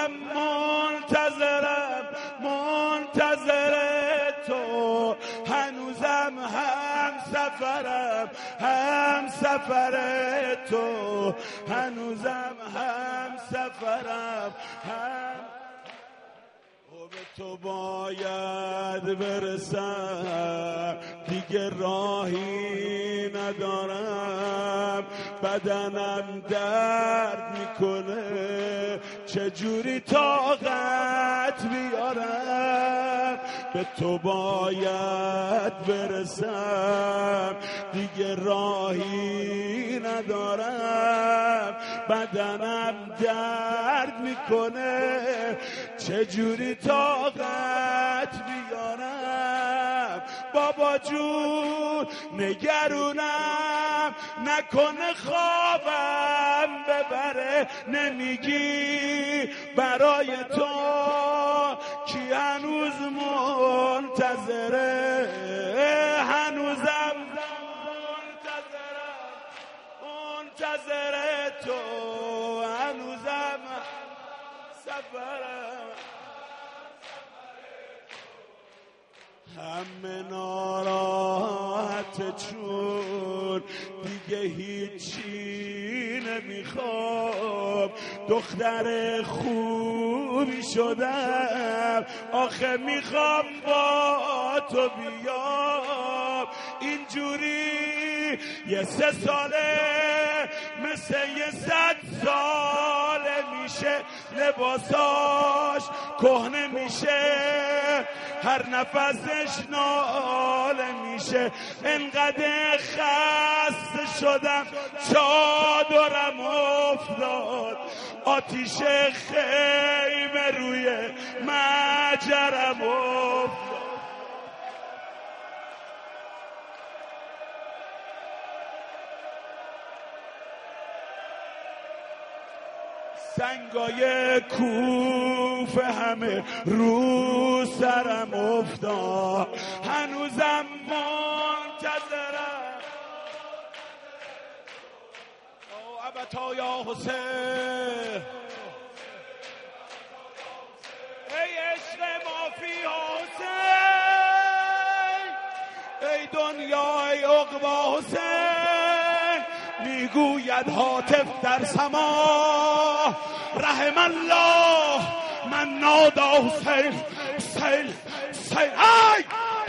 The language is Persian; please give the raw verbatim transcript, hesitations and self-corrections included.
هنوزم منتظرم منتظر تو، هنوزم هم سفرم هم سفر تو، هنوزم هم سفرم هم به تو باید برسم، دیگه راهی ندارم، بدنم درد میکنه، چجوری طاقت بیارم، به تو باید برسم، دیگه راهی ندارم، بدنم درد میکنه، چجوری طاقت بیارم. بابا جون نگرونم نکنه خوابم ببره، نمیگی برای تو کی هنوز منتظره، هنوزم منتظرم منتظر تو، هنوزم سفرم همه ناراحت چون دیگه هیچی نمیخوام، دختر خوبی شدم آخه میخوام با تو بیام، اینجوری یه سه ساله مثل یه صد ساله میشه، لباساش کهنه میشه، هر نفسش ناله میشه، انقدر خسته شدم چادرم افتاد، آتیش خیمه روی مجرم افتاد. سنگای کوفه همه رو سرم افتاد، هنوزم منتظرم. او ابتا یا حسین، ای عشق مافی حسین، ای دنیای عقبا حسین، میگوید هاتف در سما رحم الله من نادا حسین حسین حسین. ای